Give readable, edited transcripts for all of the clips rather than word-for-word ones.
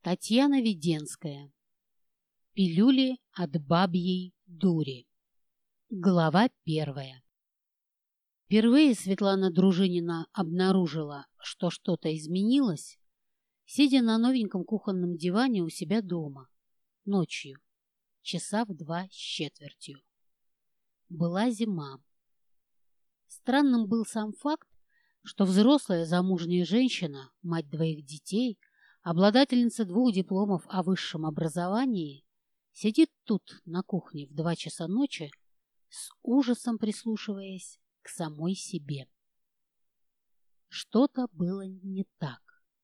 Татьяна Веденская. Пилюли от бабьей дури. Глава 1. Впервые Светлана Дружинина обнаружила, что что-то изменилось, сидя на новеньком кухонном диване у себя дома, ночью, часа в 2:15. Была зима. Странным был сам факт, что взрослая замужняя женщина, мать 2 детей, обладательница 2 дипломов о высшем образовании, сидит тут на кухне в 2 часа ночи, с ужасом прислушиваясь к самой себе. Что-то было не так.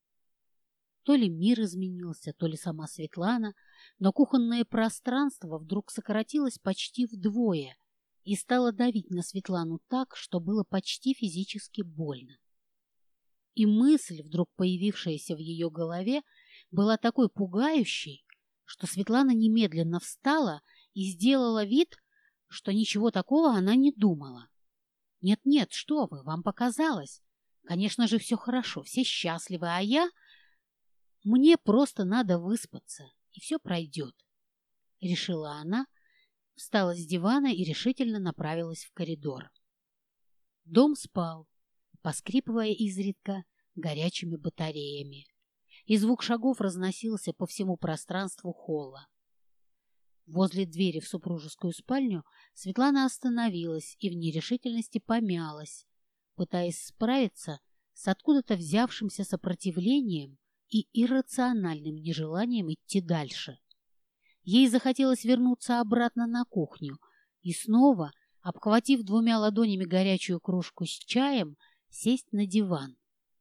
То ли мир изменился, то ли сама Светлана, но кухонное пространство вдруг сократилось почти вдвое и стало давить на Светлану так, что было почти физически больно. И мысль, вдруг появившаяся в ее голове, была такой пугающей, что Светлана немедленно встала и сделала вид, что ничего такого она не думала. «Нет-нет, что вы, вам показалось. Конечно же, все хорошо, все счастливы, а я... Мне просто надо выспаться, и все пройдет», — решила она, встала с дивана и решительно направилась в коридор. Дом спал, поскрипывая изредка горячими батареями, и звук шагов разносился по всему пространству холла. Возле двери в супружескую спальню Светлана остановилась и в нерешительности помялась, пытаясь справиться с откуда-то взявшимся сопротивлением и иррациональным нежеланием идти дальше. Ей захотелось вернуться обратно на кухню и снова, обхватив 2 ладонями горячую кружку с чаем, сесть на диван.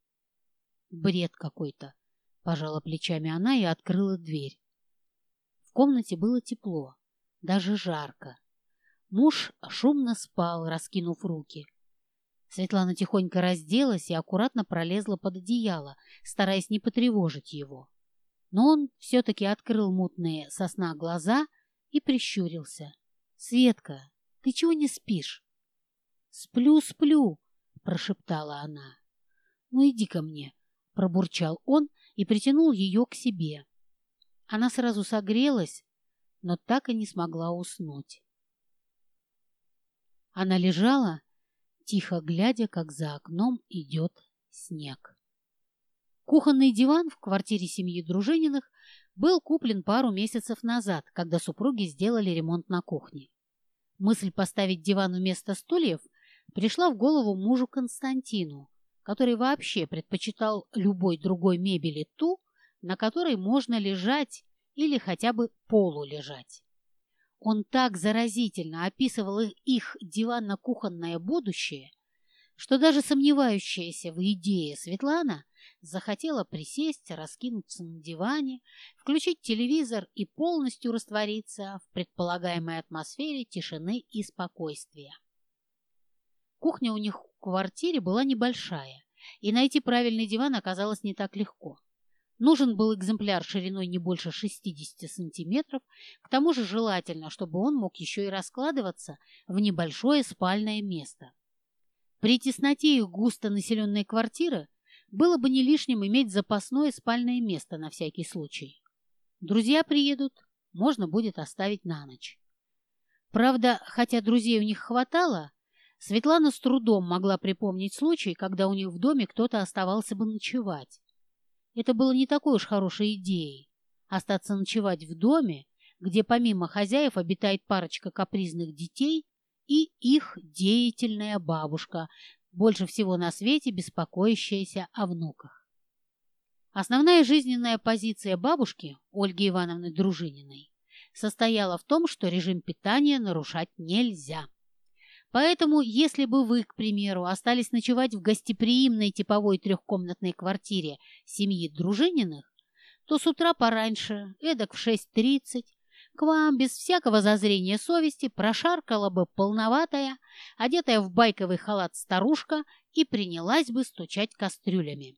«Бред какой-то», — пожала плечами она и открыла дверь. В комнате было тепло, даже жарко. Муж шумно спал, раскинув руки. Светлана тихонько разделась и аккуратно пролезла под одеяло, стараясь не потревожить его. Но он все-таки открыл мутные со сна глаза и прищурился. «Светка, ты чего не спишь?» «Сплю, сплю», — прошептала она. «Ну иди ко мне», — пробурчал он и притянул ее к себе. Она сразу согрелась, но так и не смогла уснуть. Она лежала, тихо глядя, как за окном идет снег. Кухонный диван в квартире семьи Дружининых был куплен пару месяцев назад, когда супруги сделали ремонт на кухне. Мысль поставить диван вместо стульев пришла в голову мужу Константину, который вообще предпочитал любой другой мебели ту, на которой можно лежать или хотя бы полулежать. Он так заразительно описывал их диванно-кухонное будущее, что даже сомневающаяся в идее Светлана захотела присесть, раскинуться на диване, включить телевизор и полностью раствориться в предполагаемой атмосфере тишины и спокойствия. Кухня у них в квартире была небольшая, и найти правильный диван оказалось не так легко. Нужен был экземпляр шириной не больше 60 сантиметров, к тому же желательно, чтобы он мог еще и раскладываться в небольшое спальное место. При тесноте их густонаселенной квартиры было бы не лишним иметь запасное спальное место на всякий случай. Друзья приедут, можно будет оставить на ночь. Правда, хотя друзей у них хватало, Светлана с трудом могла припомнить случай, когда у них в доме кто-то оставался бы ночевать. Это было не такой уж хорошей идеей – остаться ночевать в доме, где помимо хозяев обитает парочка капризных детей и их деятельная бабушка, больше всего на свете беспокоящаяся о внуках. Основная жизненная позиция бабушки, Ольги Ивановны Дружининой, состояла в том, что режим питания нарушать нельзя. Поэтому, если бы вы, к примеру, остались ночевать в гостеприимной типовой 3-комнатной квартире семьи Дружининых, то с утра пораньше, эдак в 6:30, к вам без всякого зазрения совести прошаркала бы полноватая, одетая в байковый халат старушка и принялась бы стучать кастрюлями.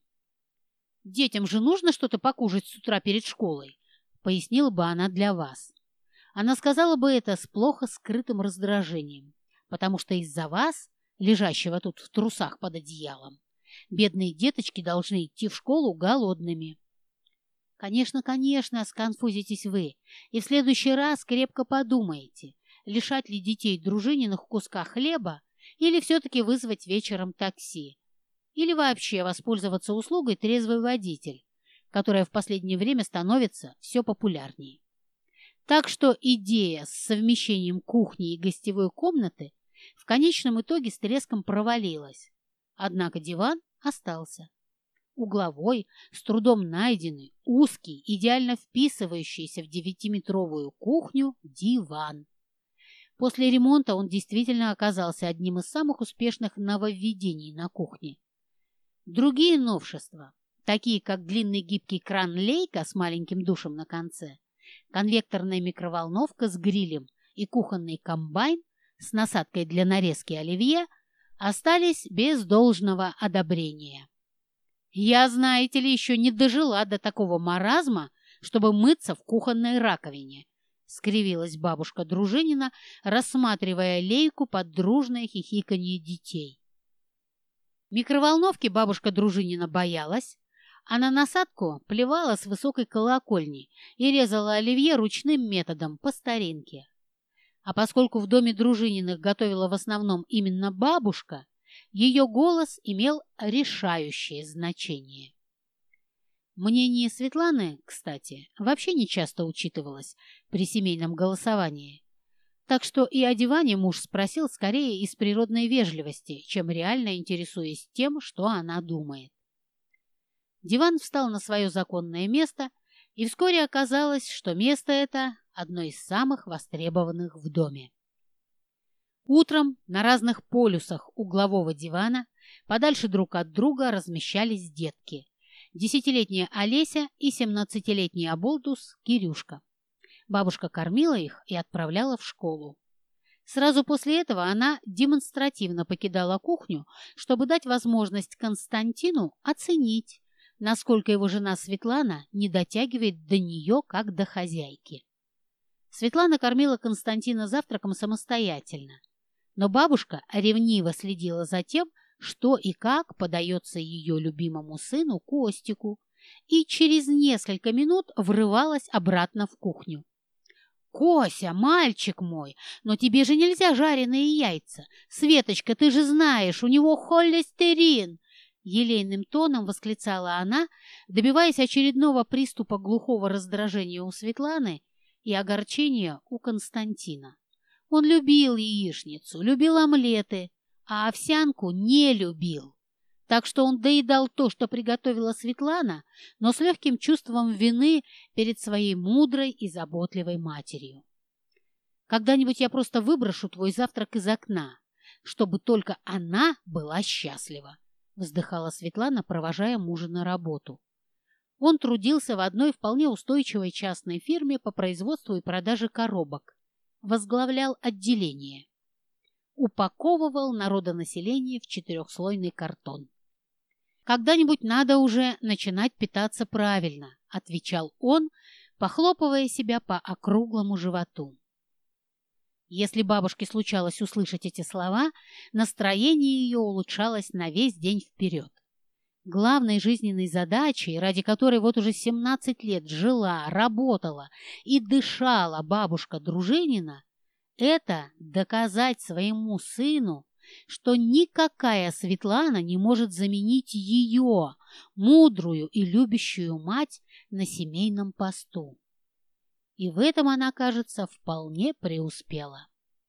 «Детям же нужно что-то покушать с утра перед школой», — пояснила бы она для вас. Она сказала бы это с плохо скрытым раздражением, потому что из-за вас, лежащего тут в трусах под одеялом, бедные деточки должны идти в школу голодными. «Конечно, конечно», — сконфузитесь вы, и в следующий раз крепко подумаете, лишать ли детей Дружининых куска хлеба или все-таки вызвать вечером такси, или вообще воспользоваться услугой трезвый водитель, которая в последнее время становится все популярнее. Так что идея с совмещением кухни и гостевой комнаты в конечном итоге с треском провалилась. Однако диван остался. Угловой, с трудом найденный, узкий, идеально вписывающийся в 9-метровую кухню диван. После ремонта он действительно оказался одним из самых успешных нововведений на кухне. Другие новшества, такие как длинный гибкий кран-лейка с маленьким душем на конце, конвекторная микроволновка с грилем и кухонный комбайн с насадкой для нарезки оливье, остались без должного одобрения. Я, знаете ли, еще не дожила до такого маразма, чтобы мыться в кухонной раковине, — скривилась бабушка Дружинина, рассматривая лейку под дружное хихиканье детей. Микроволновки бабушка Дружинина боялась, а на насадку плевала с высокой колокольни и резала оливье ручным методом по старинке. А поскольку в доме Дружининых готовила в основном именно бабушка, ее голос имел решающее значение. Мнение Светланы, кстати, вообще не часто учитывалось при семейном голосовании, так что и о диване муж спросил скорее из природной вежливости, чем реально интересуясь тем, что она думает. Диван встал на свое законное место, и вскоре оказалось, что место это одно из самых востребованных в доме. Утром на разных полюсах углового дивана подальше друг от друга размещались детки. 10-летняя Олеся и 17-летний оболтус Кирюшка. Бабушка кормила их и отправляла в школу. Сразу после этого она демонстративно покидала кухню, чтобы дать возможность Константину оценить, насколько его жена Светлана не дотягивает до нее, как до хозяйки. Светлана кормила Константина завтраком самостоятельно, но бабушка ревниво следила за тем, что и как подается ее любимому сыну Костику, и через несколько минут врывалась обратно в кухню. «Кося, мальчик мой, но тебе же нельзя жареные яйца! Светочка, ты же знаешь, у него холестерин!» Елейным тоном восклицала она, добиваясь очередного приступа глухого раздражения у Светланы и огорчения у Константина. Он любил яичницу, любил омлеты, а овсянку не любил. Так что он доедал то, что приготовила Светлана, но с легким чувством вины перед своей мудрой и заботливой матерью. «Когда-нибудь я просто выброшу твой завтрак из окна, чтобы только она была счастлива», — вздыхала Светлана, провожая мужа на работу. Он трудился в одной вполне устойчивой частной фирме по производству и продаже коробок, возглавлял отделение, упаковывал народонаселение в 4-слойный картон. «Когда-нибудь надо уже начинать питаться правильно», — отвечал он, похлопывая себя по округлому животу. Если бабушке случалось услышать эти слова, настроение ее улучшалось на весь день вперед. Главной жизненной задачей, ради которой вот уже 17 лет жила, работала и дышала бабушка Дружинина, это доказать своему сыну, что никакая Светлана не может заменить ее, мудрую и любящую мать, на семейном посту. И в этом она, кажется, вполне преуспела.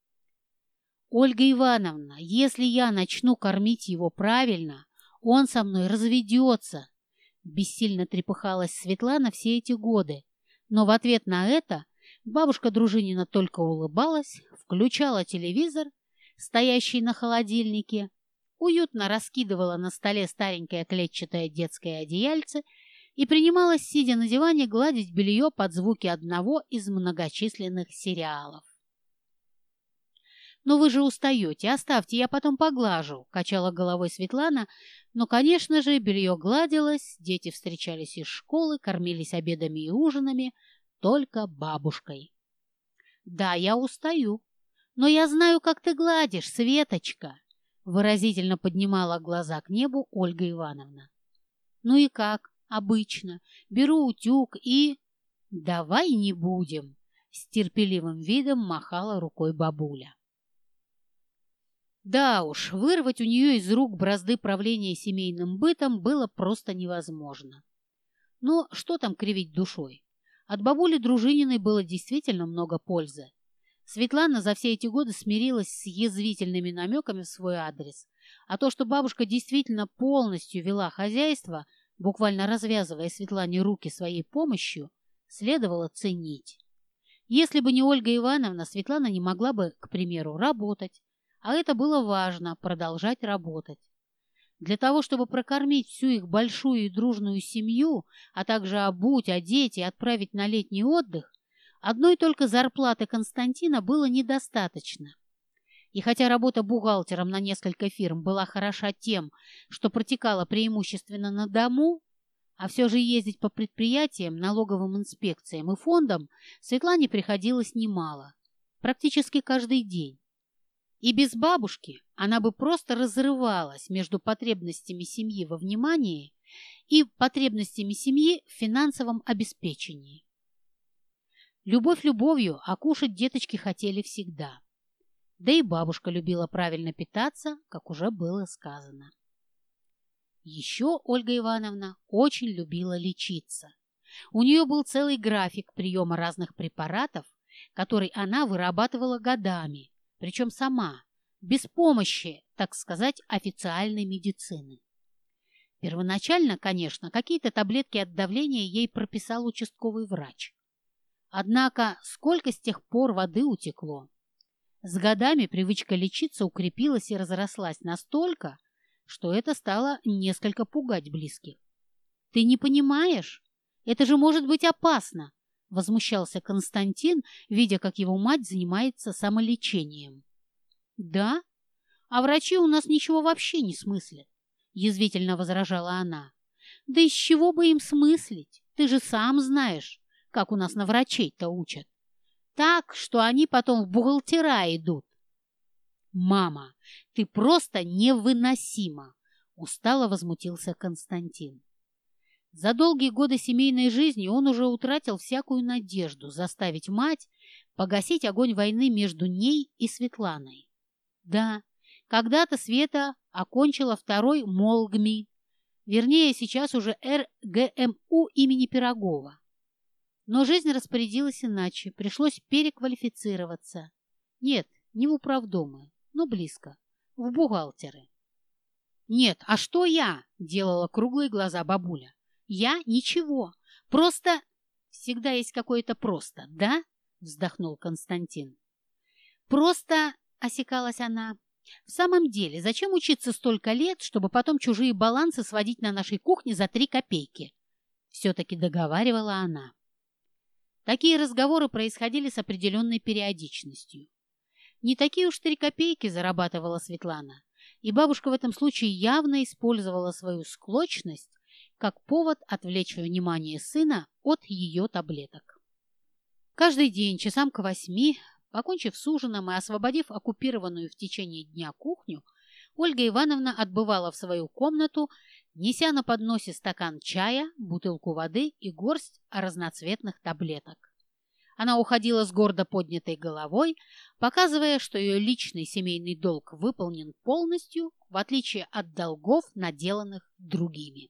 «Ольга Ивановна, если я начну кормить его правильно, он со мной разведется», — бессильно трепыхалась Светлана все эти годы, но в ответ на это бабушка Дружинина только улыбалась, включала телевизор, стоящий на холодильнике, уютно раскидывала на столе старенькое клетчатое детское одеяльце и принималась, сидя на диване, гладить белье под звуки одного из многочисленных сериалов. «Но вы же устаете, оставьте, я потом поглажу», — качала головой Светлана, но, конечно же, белье гладилось, дети встречались из школы, кормились обедами и ужинами только бабушкой. «Да, я устаю, но я знаю, как ты гладишь, Светочка», — выразительно поднимала глаза к небу Ольга Ивановна. «Ну и как? обычно. Беру утюг и... Давай не будем, с терпеливым видом махала рукой бабуля. Да уж, вырвать у нее из рук бразды правления семейным бытом было просто невозможно. Но что там кривить душой? От бабули Дружининой было действительно много пользы. Светлана за все эти годы смирилась с язвительными намеками в свой адрес, а то, что бабушка действительно полностью вела хозяйство, буквально развязывая Светлане руки своей помощью, следовало ценить. Если бы не Ольга Ивановна, Светлана не могла бы, к примеру, работать, а это было важно – продолжать работать. Для того, чтобы прокормить всю их большую и дружную семью, а также обуть, одеть и отправить на летний отдых, одной только зарплаты Константина было недостаточно. И хотя работа бухгалтером на несколько фирм была хороша тем, что протекала преимущественно на дому, а все же ездить по предприятиям, налоговым инспекциям и фондам Светлане приходилось немало, практически каждый день. И без бабушки она бы просто разрывалась между потребностями семьи во внимании и потребностями семьи в финансовом обеспечении. Любовь любовью, а кушать деточки хотели всегда. Да и бабушка любила правильно питаться, как уже было сказано. Еще Ольга Ивановна очень любила лечиться. У нее был целый график приема разных препаратов, который она вырабатывала годами, причем сама, без помощи, так сказать, официальной медицины. Первоначально, конечно, какие-то таблетки от давления ей прописал участковый врач. Однако сколько с тех пор воды утекло. С годами привычка лечиться укрепилась и разрослась настолько, что это стало несколько пугать близких. «Ты не понимаешь? Это же может быть опасно!» — возмущался Константин, видя, как его мать занимается самолечением. «Да? А врачи у нас ничего вообще не смыслят», — язвительно возражала она. «Да из чего бы им смыслить? Ты же сам знаешь, как у нас на врачей-то учат. Так, что они потом в бухгалтера идут». «Мама, ты просто невыносима!» — устало возмутился Константин. За долгие годы семейной жизни он уже утратил всякую надежду заставить мать погасить огонь войны между ней и Светланой. Да, когда-то Света окончила второй МолГМИ, вернее, сейчас уже РГМУ имени Пирогова. Но жизнь распорядилась иначе, пришлось переквалифицироваться. Нет, не в управдомы, но близко, в бухгалтеры. «Нет, а что я?» – делала круглые глаза бабуля. «Я ничего, просто...» «Всегда есть какое-то «просто», да?» – вздохнул Константин. «Просто...» – осекалась она. «В самом деле, зачем учиться столько лет, чтобы потом чужие балансы сводить на нашей кухне за 3 копейки?» Все-таки договаривала она. Такие разговоры происходили с определенной периодичностью. Не такие уж 3 копейки зарабатывала Светлана, и бабушка в этом случае явно использовала свою склочность как повод отвлечь внимание сына от ее таблеток. Каждый день часам к 8, покончив с ужином и освободив оккупированную в течение дня кухню, Ольга Ивановна отбывала в свою комнату, неся на подносе стакан чая, бутылку воды и горсть разноцветных таблеток. Она уходила с гордо поднятой головой, показывая, что ее личный семейный долг выполнен полностью, в отличие от долгов, наделанных другими.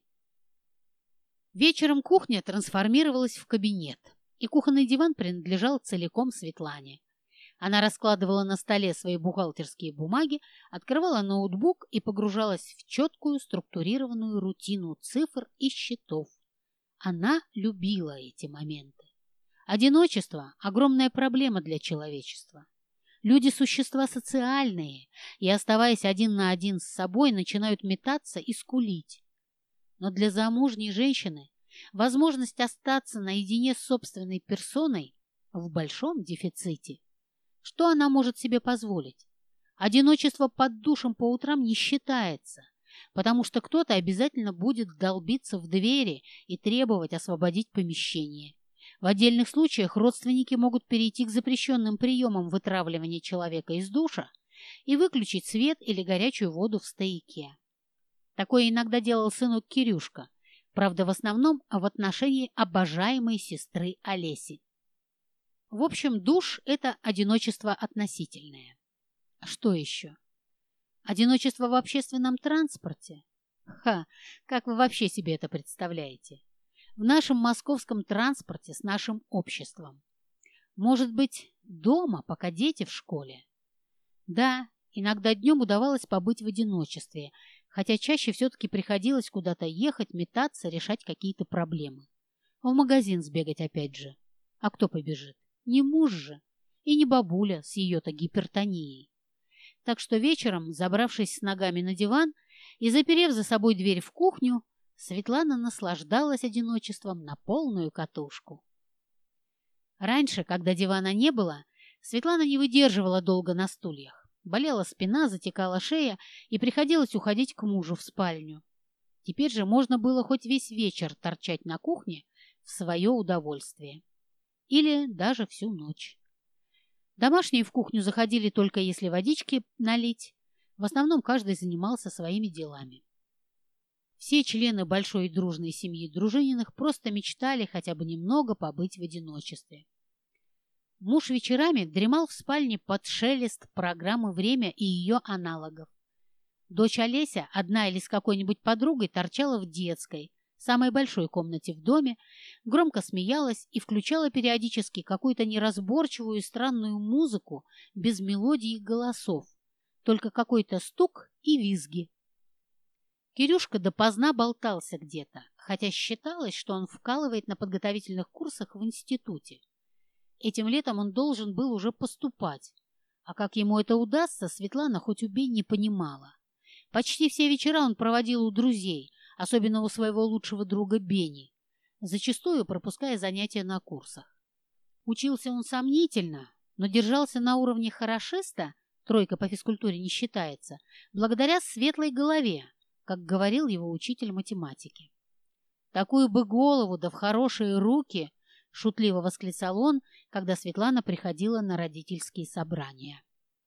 Вечером кухня трансформировалась в кабинет, и кухонный диван принадлежал целиком Светлане. Она раскладывала на столе свои бухгалтерские бумаги, открывала ноутбук и погружалась в четкую структурированную рутину цифр и счетов. Она любила эти моменты. Одиночество – огромная проблема для человечества. Люди – существа социальные, и, оставаясь один на один с собой, начинают метаться и скулить. Но для замужней женщины возможность остаться наедине с собственной персоной в большом дефиците. Что она может себе позволить? Одиночество под душем по утрам не считается, потому что кто-то обязательно будет долбиться в двери и требовать освободить помещение. В отдельных случаях родственники могут перейти к запрещенным приемам вытравливания человека из душа и выключить свет или горячую воду в стояке. Такое иногда делал сынок Кирюшка, Правда, в основном в отношении обожаемой сестры Олеси. В общем, душ – это одиночество относительное. Что еще? Одиночество в общественном транспорте? Ха, как вы вообще себе это представляете? В нашем московском транспорте с нашим обществом. Может быть, дома, пока дети в школе? Да, иногда днем удавалось побыть в одиночестве, хотя чаще все-таки приходилось куда-то ехать, метаться, решать какие-то проблемы. В магазин сбегать опять же. А кто побежит? Не муж же. И не бабуля с ее-то гипертонией. Так что вечером, забравшись с ногами на диван и заперев за собой дверь в кухню, Светлана наслаждалась одиночеством на полную катушку. Раньше, когда дивана не было, Светлана не выдерживала долго на стульях. Болела спина, затекала шея, и приходилось уходить к мужу в спальню. Теперь же можно было хоть весь вечер торчать на кухне в свое удовольствие. Или даже всю ночь. Домашние в кухню заходили только если водички налить. В основном каждый занимался своими делами. Все члены большой и дружной семьи Дружининых просто мечтали хотя бы немного побыть в одиночестве. Муж вечерами дремал в спальне под шелест программы «Время» и ее аналогов. Дочь Олеся, одна или с какой-нибудь подругой, торчала в детской, самой большой комнате в доме, громко смеялась и включала периодически какую-то неразборчивую и странную музыку без мелодий и голосов, только какой-то стук и визги. Кирюшка допоздна болтался где-то, хотя считалось, что он вкалывает на подготовительных курсах в институте. Этим летом он должен был уже поступать, а как ему это удастся, Светлана хоть убей не понимала. Почти все вечера он проводил у друзей, особенно у своего лучшего друга Бени, зачастую пропуская занятия на курсах. Учился он сомнительно, но держался на уровне хорошиста, тройка по физкультуре не считается, благодаря светлой голове, как говорил его учитель математики. «Такую бы голову, да в хорошие руки!» — шутливо восклицал он, когда Светлана приходила на родительские собрания.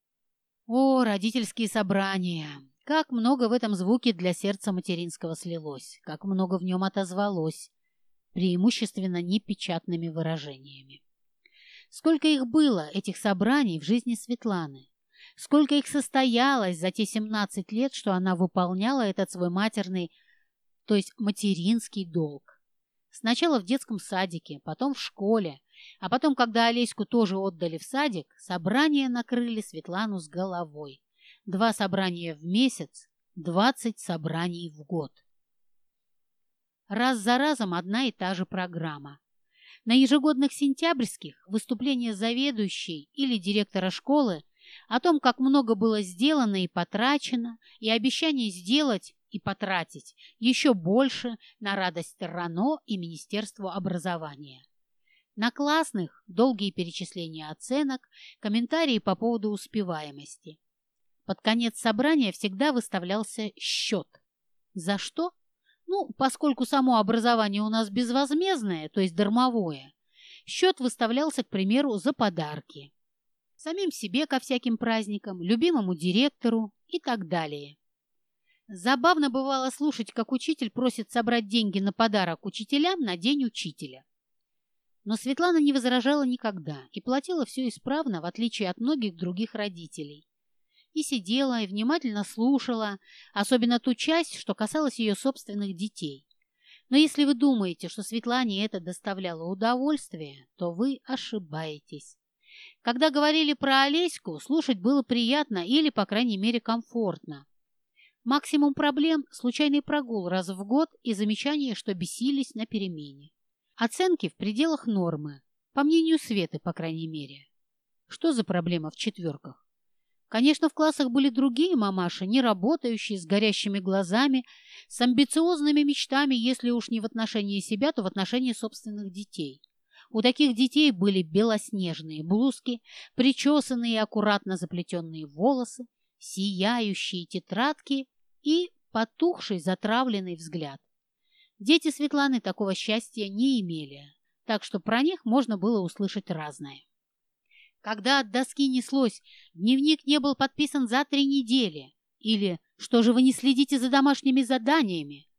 О, родительские собрания! Как много в этом звуке для сердца материнского слилось, как много в нем отозвалось, преимущественно непечатными выражениями. Сколько их было, этих собраний, в жизни Светланы! Сколько их состоялось за те 17 лет, что она выполняла этот свой матерный, то есть материнский долг. Сначала в детском садике, потом в школе, а потом, когда Олеську тоже отдали в садик, собрания накрыли Светлану с головой. 2 собрания в месяц, 20 собраний в год. Раз за разом одна и та же программа. На ежегодных сентябрьских выступления заведующей или директора школы о том, как много было сделано и потрачено, и обещание сделать и потратить еще больше на радость РАНО и Министерству образования. На классных долгие перечисления оценок, комментарии по поводу успеваемости. Под конец собрания всегда выставлялся счет. За что? Ну, поскольку само образование у нас безвозмездное, то есть дармовое, счет выставлялся, к примеру, за подарки. Самим себе ко всяким праздникам, любимому директору и так далее. Забавно бывало слушать, как учитель просит собрать деньги на подарок учителям на День учителя. Но Светлана не возражала никогда и платила все исправно, в отличие от многих других родителей. И сидела, и внимательно слушала, особенно ту часть, что касалась ее собственных детей. Но если вы думаете, что Светлане это доставляло удовольствие, то вы ошибаетесь. Когда говорили про Олеську, слушать было приятно или, по крайней мере, комфортно. Максимум проблем – случайный прогул раз в год и замечание, что бесились на перемене. Оценки в пределах нормы, по мнению Светы, по крайней мере. Что за проблема в четверках? Конечно, в классах были другие мамаши, не работающие, с горящими глазами, с амбициозными мечтами, если уж не в отношении себя, то в отношении собственных детей. У таких детей были белоснежные блузки, причесанные и аккуратно заплетенные волосы, сияющие тетрадки и потухший затравленный взгляд. Дети Светланы такого счастья не имели, так что про них можно было услышать разное. Когда от доски неслось «Дневник не был подписан за 3 недели» или «Что же вы не следите за домашними заданиями?»,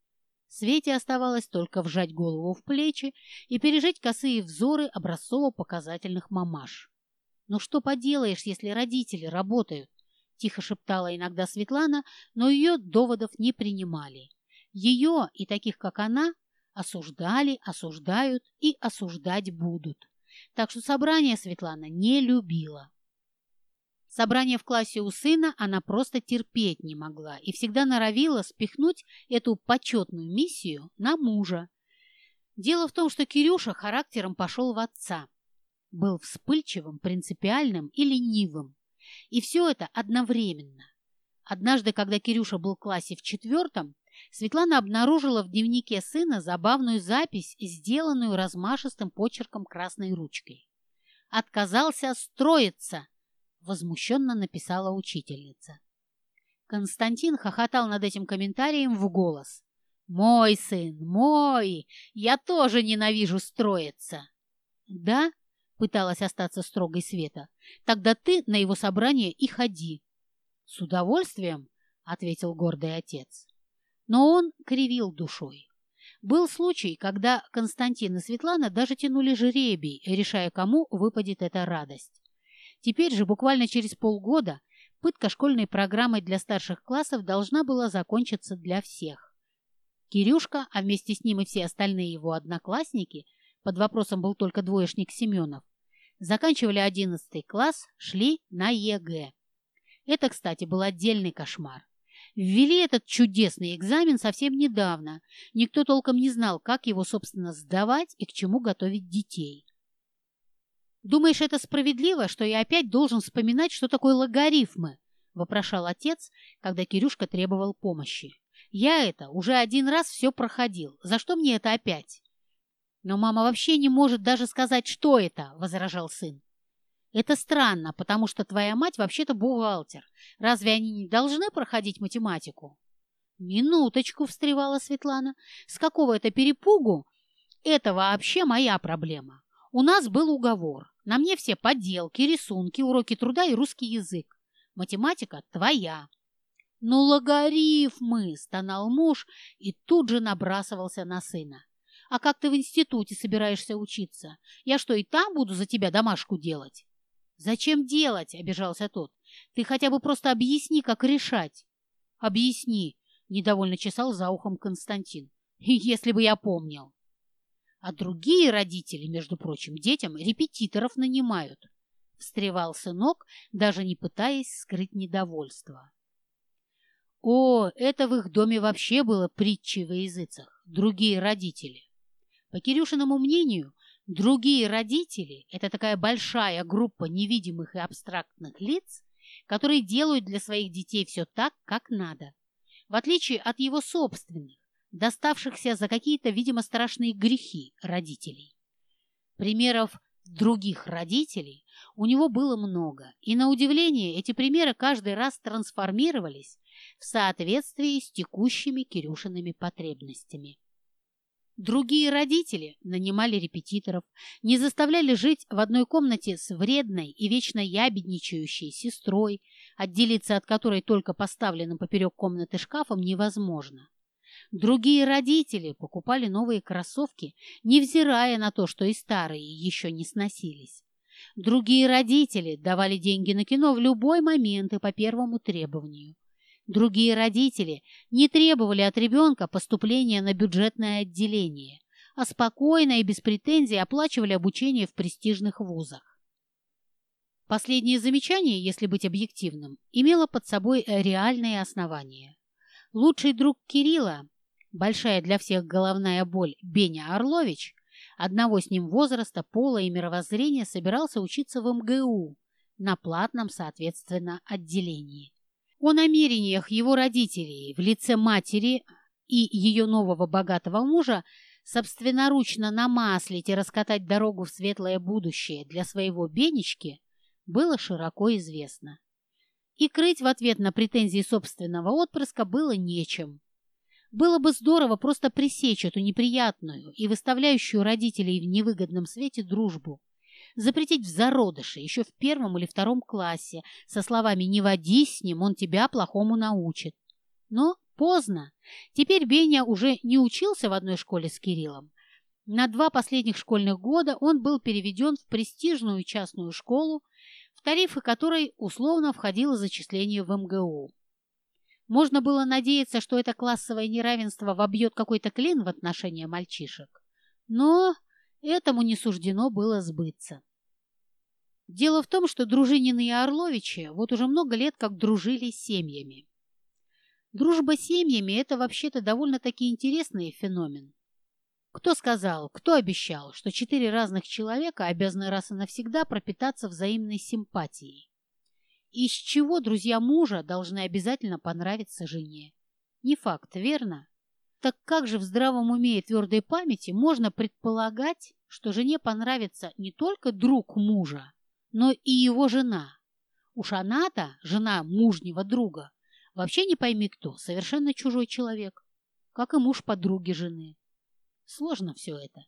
Свете оставалось только вжать голову в плечи и пережить косые взоры образцово-показательных мамаш. «Ну что поделаешь, если родители работают?» – тихо шептала иногда Светлана, но ее доводов не принимали. Ее и таких, как она, осуждали, осуждают и осуждать будут. Так что собрания Светлана не любила. Собрание в классе у сына она просто терпеть не могла и всегда норовила спихнуть эту почетную миссию на мужа. Дело в том, что Кирюша характером пошел в отца. Был вспыльчивым, принципиальным и ленивым. И все это одновременно. Однажды, когда Кирюша был в классе в 4, Светлана обнаружила в дневнике сына забавную запись, сделанную размашистым почерком красной ручкой. «Отказался строиться!» — возмущенно написала учительница. Константин хохотал над этим комментарием в голос. «Мой сын, мой! Я тоже ненавижу строиться!» «Да?» — пыталась остаться строгой Света. «Тогда ты на его собрание и ходи». «С удовольствием!» — ответил гордый отец. Но он кривил душой. Был случай, когда Константин и Светлана даже тянули жребий, решая, кому выпадет эта радость. Теперь же, буквально через полгода, пытка школьной программой для старших классов должна была закончиться для всех. Кирюшка, а вместе с ним и все остальные его одноклассники, под вопросом был только двоечник Семенов, заканчивали 11 класс, шли на ЕГЭ. Это, кстати, был отдельный кошмар. Ввели этот чудесный экзамен совсем недавно. Никто толком не знал, как его, собственно, сдавать и к чему готовить детей. «Думаешь, это справедливо, что я опять должен вспоминать, что такое логарифмы?» – вопрошал отец, когда Кирюшка требовал помощи. «Я это уже 1 раз все проходил. За что мне это опять?» «Но мама вообще не может даже сказать, что это», – возражал сын. «Это странно, потому что твоя мать вообще-то бухгалтер. Разве они не должны проходить математику?» «Минуточку», – встревала Светлана. «С какого это перепугу? Это вообще моя проблема. У нас был уговор. На мне все поделки, рисунки, уроки труда и русский язык. Математика твоя». «Ну, логарифмы!» – стонал муж и тут же набрасывался на сына. «А как ты в институте собираешься учиться? Я что, и там буду за тебя домашку делать?» «Зачем делать?» – обижался тот. «Ты хотя бы просто объясни, как решать». «Объясни», – недовольно чесал за ухом Константин. «Если бы я помнил». «А другие родители, между прочим, детям репетиторов нанимают», – встревал сынок, даже не пытаясь скрыть недовольство. О, это в их доме вообще было притчей во языцах. Другие родители. По Кирюшиному мнению, другие родители – это такая большая группа невидимых и абстрактных лиц, которые делают для своих детей все так, как надо, в отличие от его собственных, доставшихся за какие-то, видимо, страшные грехи родителей. Примеров других родителей у него было много, и, на удивление, эти примеры каждый раз трансформировались в соответствии с текущими Кирюшиными потребностями. Другие родители нанимали репетиторов, не заставляли жить в одной комнате с вредной и вечно ябедничающей сестрой, отделиться от которой только поставленным поперек комнаты шкафом невозможно. Другие родители покупали новые кроссовки, невзирая на то, что и старые еще не сносились. Другие родители давали деньги на кино в любой момент и по первому требованию. Другие родители не требовали от ребенка поступления на бюджетное отделение, а спокойно и без претензий оплачивали обучение в престижных вузах. Последнее замечание, если быть объективным, имело под собой реальные основания. Лучший друг Кирилла, большая для всех головная боль Беня Орлович, одного с ним возраста, пола и мировоззрения, собирался учиться в МГУ на платном, соответственно, отделении. О намерениях его родителей в лице матери и ее нового богатого мужа собственноручно намаслить и раскатать дорогу в светлое будущее для своего Бенечки было широко известно. И крыть в ответ на претензии собственного отпрыска было нечем. Было бы здорово просто пресечь эту неприятную и выставляющую родителей в невыгодном свете дружбу, запретить в зародыше еще в 1 или 2 классе со словами «не водись с ним, он тебя плохому научит». Но поздно. Теперь Беня уже не учился в одной школе с Кириллом. На 2 последних школьных года он был переведен в престижную частную школу, в тарифы которой условно входило зачисление в МГУ. Можно было надеяться, что это классовое неравенство вобьет какой-то клин в отношения мальчишек. Но этому не суждено было сбыться. Дело в том, что Дружинины и Орловичи вот уже много лет как дружили с семьями. Дружба с семьями – это вообще-то довольно-таки интересный феномен. Кто сказал, кто обещал, что 4 разных человека обязаны раз и навсегда пропитаться взаимной симпатией? Из чего друзья мужа должны обязательно понравиться жене? Не факт, верно? Так как же в здравом уме и твердой памяти можно предполагать, что жене понравится не только друг мужа, но и его жена? Уж она-то, жена мужнего друга, вообще не пойми кто, совершенно чужой человек, как и муж подруги жены. Сложно все это.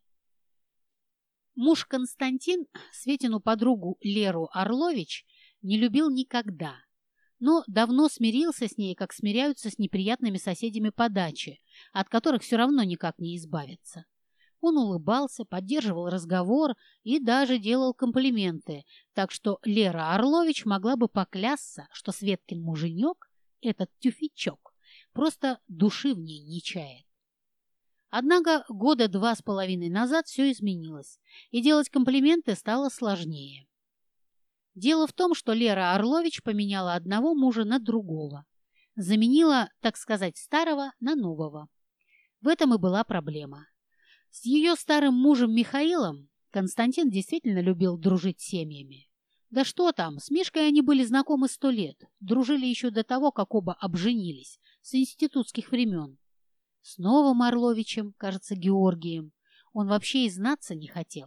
Муж Константин Светину подругу Леру Орлович не любил никогда, но давно смирился с ней, как смиряются с неприятными соседями по даче, от которых все равно никак не избавиться. Он улыбался, поддерживал разговор и даже делал комплименты, так что Лера Орлович могла бы поклясться, что Светкин муженек, этот тюфячок, просто души в ней не чает. Однако 2 года 2,5 назад все изменилось, и делать комплименты стало сложнее. Дело в том, что Лера Орлович поменяла одного мужа на другого, заменила, так сказать, старого на нового. В этом и была проблема. С ее старым мужем Михаилом Константин действительно любил дружить с семьями. Да что там, с Мишкой они были знакомы 100 лет, дружили еще до того, как оба обженились, с институтских времен. С новым Орловичем, кажется, Георгием, он вообще и знаться не хотел.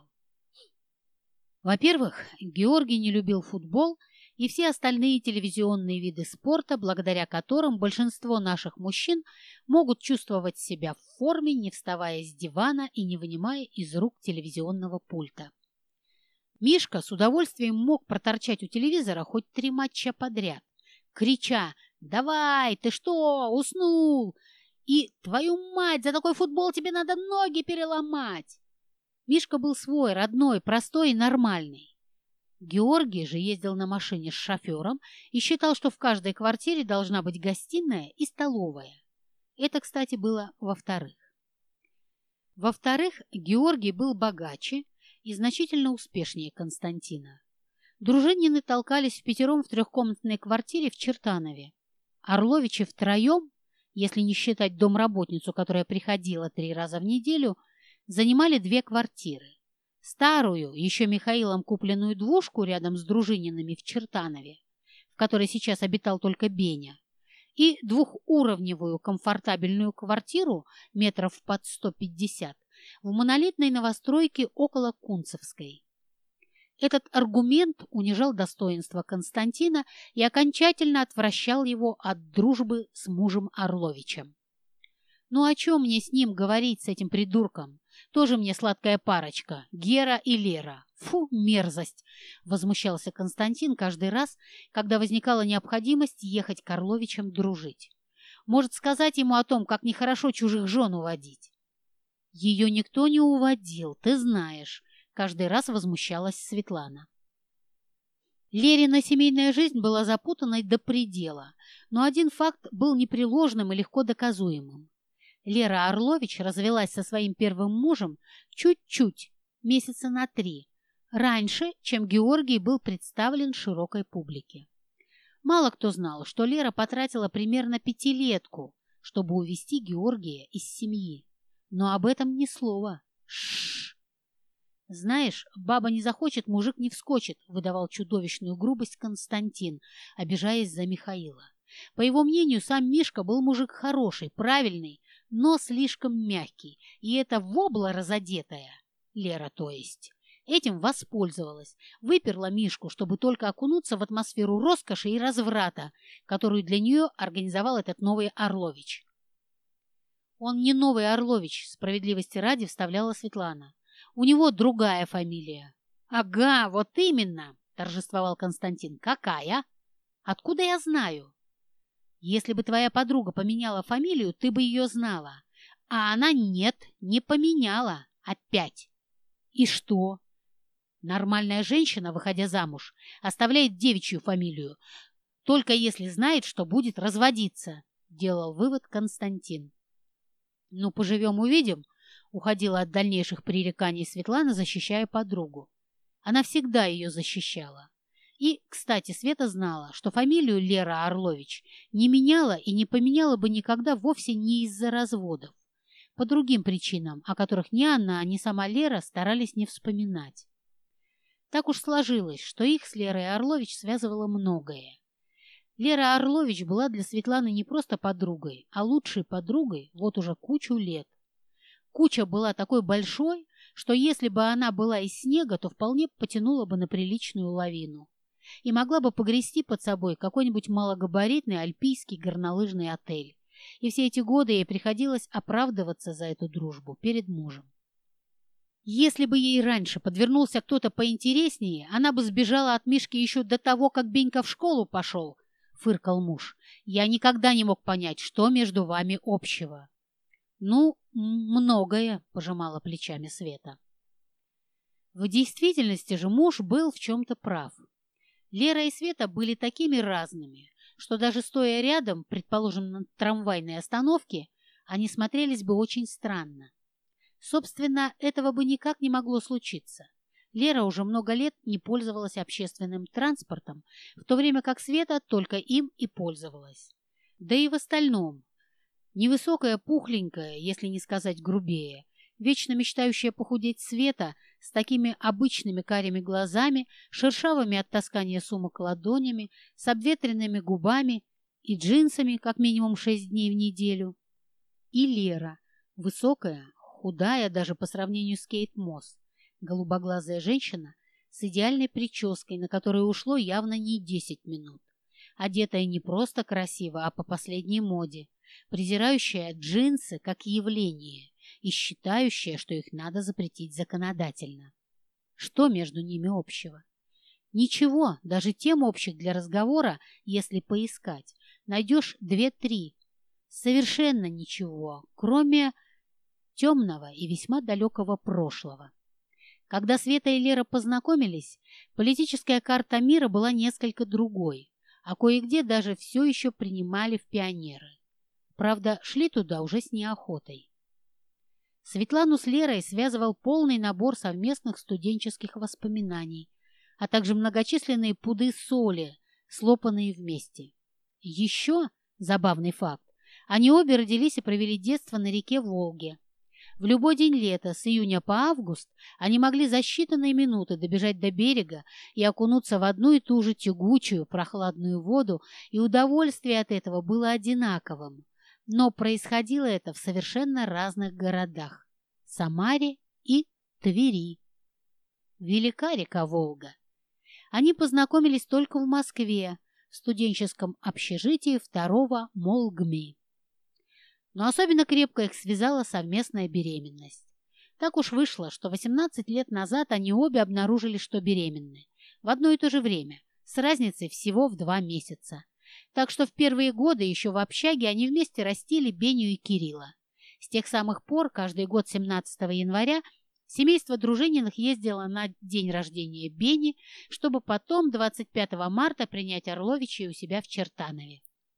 Во-первых, Георгий не любил футбол и все остальные телевизионные виды спорта, благодаря которым большинство наших мужчин могут чувствовать себя в форме, не вставая с дивана и не вынимая из рук телевизионного пульта. Мишка с удовольствием мог проторчать у телевизора хоть 3 матча подряд, крича «Давай, ты что, уснул?» И «Твою мать, за такой футбол тебе надо ноги переломать!» Мишка был свой, родной, простой и нормальный. Георгий же ездил на машине с шофером и считал, что в каждой квартире должна быть гостиная и столовая. Это, кстати, было во-вторых. Во-вторых, Георгий был богаче и значительно успешнее Константина. Дружинины толкались впятером в 3-комнатной квартире в Чертанове. Орловичи втроем, если не считать домработницу, которая приходила 3 раза в неделю, занимали 2 квартиры. Старую, еще Михаилом купленную двушку рядом с Дружининами в Чертанове, в которой сейчас обитал только Беня, и 2-уровневую комфортабельную квартиру метров под 150 в монолитной новостройке около Кунцевской. Этот аргумент унижал достоинство Константина и окончательно отвращал его от дружбы с мужем Орловичем. «Ну о чем мне с ним говорить, с этим придурком? Тоже мне сладкая парочка, Гера и Лера. Фу, мерзость!» — возмущался Константин каждый раз, когда возникала необходимость ехать к Орловичам дружить. «Может, сказать ему о том, как нехорошо чужих жен уводить?» «Ее никто не уводил, ты знаешь», — каждый раз возмущалась Светлана. Лерина семейная жизнь была запутанной до предела, но один факт был непреложным и легко доказуемым. Лера Орлович развелась со своим первым мужем чуть-чуть, месяца на 3, раньше, чем Георгий был представлен широкой публике. Мало кто знал, что Лера потратила примерно 5-летку, чтобы увести Георгия из семьи. Но об этом ни слова. Шшш. «Знаешь, баба не захочет, мужик не вскочит», — выдавал чудовищную грубость Константин, обижаясь за Михаила. По его мнению, сам Мишка был мужик хороший, правильный, но слишком мягкий, и эта вобла разодетая, Лера то есть, этим воспользовалась, выперла Мишку, чтобы только окунуться в атмосферу роскоши и разврата, которую для нее организовал этот новый Орлович. «Он не новый Орлович», — справедливости ради вставляла Светлана. «У него другая фамилия». «Ага, вот именно», — торжествовал Константин. «Какая? Откуда я знаю?» Если бы твоя подруга поменяла фамилию, ты бы ее знала. А она нет, не поменяла. Опять. И что? Нормальная женщина, выходя замуж, оставляет девичью фамилию, только если знает, что будет разводиться, делал вывод Константин. Ну, поживем-увидим, уходила от дальнейших пререканий Светлана, защищая подругу. Она всегда ее защищала. И, кстати, Света знала, что фамилию Лера Орлович не меняла и не поменяла бы никогда вовсе не из-за разводов. По другим причинам, о которых ни она, ни сама Лера старались не вспоминать. Так уж сложилось, что их с Лерой Орлович связывало многое. Лера Орлович была для Светланы не просто подругой, а лучшей подругой вот уже кучу лет. Куча была такой большой, что если бы она была из снега, то вполне потянула бы на приличную лавину и могла бы погрести под собой какой-нибудь малогабаритный альпийский горнолыжный отель. И все эти годы ей приходилось оправдываться за эту дружбу перед мужем. Если бы ей раньше подвернулся кто-то поинтереснее, она бы сбежала от Мишки еще до того, как Бенька в школу пошел, — фыркал муж. Я никогда не мог понять, что между вами общего. Ну, многое, — пожимала плечами Света. В действительности же муж был в чем-то прав. Лера и Света были такими разными, что даже стоя рядом, предположим, на трамвайной остановке, они смотрелись бы очень странно. Собственно, этого бы никак не могло случиться. Лера уже много лет не пользовалась общественным транспортом, в то время как Света только им и пользовалась. Да и в остальном. Невысокая, пухленькая, если не сказать грубее, вечно мечтающая похудеть Света с такими обычными карими глазами, шершавыми от таскания сумок ладонями, с обветренными губами и джинсами как минимум 6 дней в неделю. И Лера, высокая, худая даже по сравнению с Кейт Мосс, голубоглазая женщина с идеальной прической, на которую ушло явно не 10 минут, одетая не просто красиво, а по последней моде, презирающая джинсы как явление и считающая, что их надо запретить законодательно. Что между ними общего? Ничего, даже тем общих для разговора, если поискать, найдешь 2-3. Совершенно ничего, кроме темного и весьма далекого прошлого. Когда Света и Лера познакомились, политическая карта мира была несколько другой, а кое-где даже все еще принимали в пионеры. Правда, шли туда уже с неохотой. Светлану с Лерой связывал полный набор совместных студенческих воспоминаний, а также многочисленные пуды соли, слопанные вместе. Еще забавный факт. Они обе родились и провели детство на реке Волге. В любой день лета, с июня по август, они могли за считанные минуты добежать до берега и окунуться в одну и ту же тягучую, прохладную воду, и удовольствие от этого было одинаковым. Но происходило это в совершенно разных городах – Самаре и Твери. Велика река Волга. Они познакомились только в Москве, в студенческом общежитии 2-го МолГМИ. Но особенно крепко их связала совместная беременность. Так уж вышло, что 18 лет назад они обе обнаружили, что беременны. В одно и то же время, с разницей всего в 2 месяца. Так что в первые годы еще в общаге они вместе растили Беню и Кирилла. С тех самых пор, каждый год 17 января, семейство Дружининых ездило на день рождения Бени, чтобы потом 25 марта принять Орловичей у себя в Чертанове.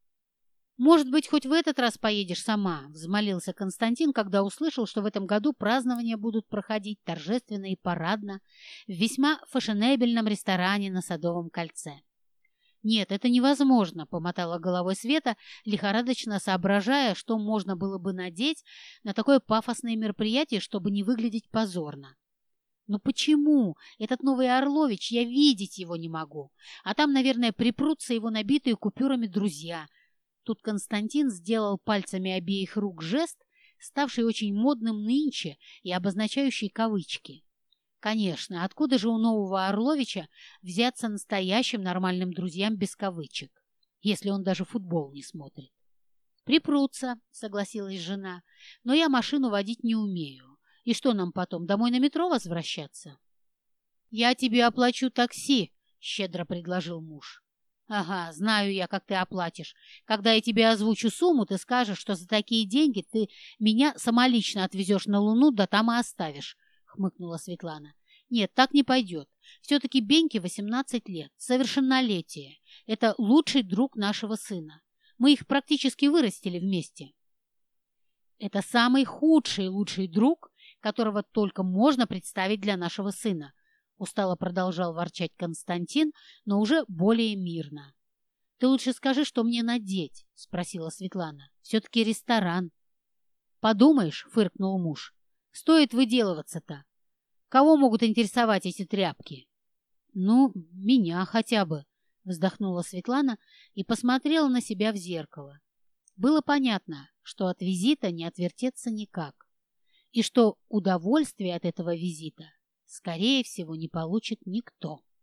«Может быть, хоть в этот раз поедешь сама?» — взмолился Константин, когда услышал, что в этом году празднования будут проходить торжественно и парадно в весьма фешенебельном ресторане на Садовом кольце. «Нет, это невозможно», — помотала головой Света, лихорадочно соображая, что можно было бы надеть на такое пафосное мероприятие, чтобы не выглядеть позорно. «Но почему? Этот новый Орлович, я видеть его не могу. А там, наверное, припрутся его набитые купюрами друзья». Тут Константин сделал пальцами обеих рук жест, ставший очень модным нынче и обозначающий кавычки. Конечно, откуда же у нового Орловича взяться настоящим нормальным друзьям без кавычек, если он даже футбол не смотрит? «Припрутся», — согласилась жена, — «но я машину водить не умею. И что нам потом, домой на метро возвращаться?» «Я тебе оплачу такси», — щедро предложил муж. Ага, знаю я, как ты оплатишь. Когда я тебе озвучу сумму, ты скажешь, что за такие деньги ты меня самолично отвезешь на Луну, да там и оставишь, — хмыкнула Светлана. Нет, так не пойдет. Все-таки Беньке 18 лет, совершеннолетие. Это лучший друг нашего сына. Мы их практически вырастили вместе. Это самый худший лучший друг, которого только можно представить для нашего сына. Устало продолжал ворчать Константин, но уже более мирно. «Ты лучше скажи, что мне надеть?» — спросила Светлана. «Все-таки ресторан». «Подумаешь», — фыркнул муж, — «стоит выделываться-то. Кого могут интересовать эти тряпки?» «Ну, меня хотя бы», — вздохнула Светлана и посмотрела на себя в зеркало. Было понятно, что от визита не отвертеться никак, и что удовольствие от этого визита, скорее всего, не получит никто.